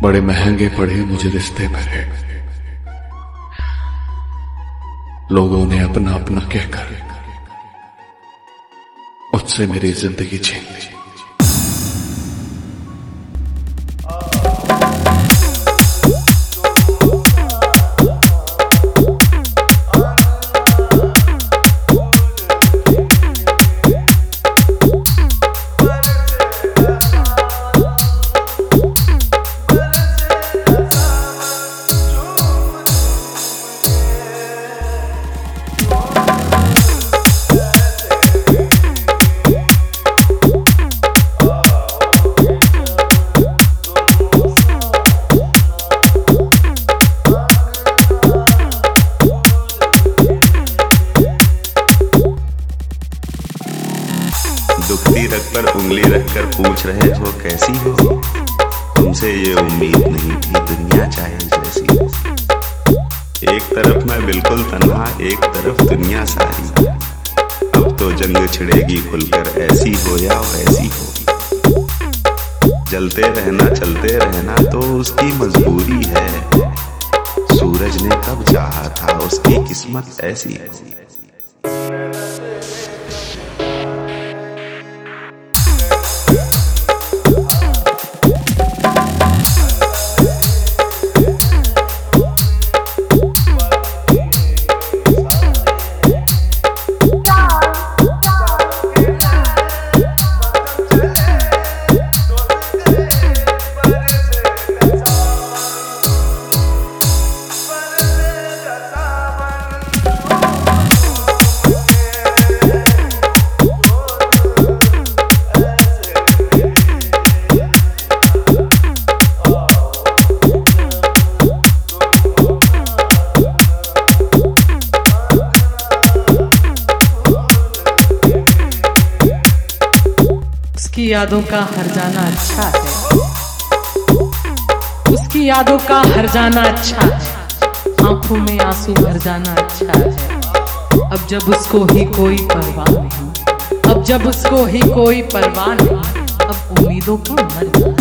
बड़े महंगे पड़े मुझे रिश्ते मेरे, लोगों ने अपना अपना कहकर मुझसे मेरी जिंदगी छीन ली। दुखती रग पर उंगली रखकर पूछ रहे हो कैसी हो, तुमसे ये उम्मीद नहीं थी दुनिया चाहे जैसी हो। एक तरफ मैं बिल्कुल तन्हा, एक तरफ दुनिया सारी, अब तो जंग छिड़ेगी खुलकर ऐसी हो या वैसी हो। जलते रहना चलते रहना तो उसकी मजबूरी है, सूरज ने कब चाहा था उसकी किस्मत ऐसी है। उसकी यादों का हर जाना अच्छा है, उसकी यादों का हर जाना अच्छा है, आंखों में आंसू भर जाना अच्छा है। अब जब उसको ही कोई परवाह नहीं, अब जब उसको ही कोई परवाह नहीं, अब उम्मीदों को मर जाना।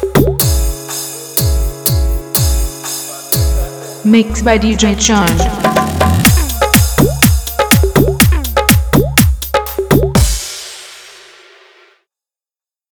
Mixed by DJ Chan.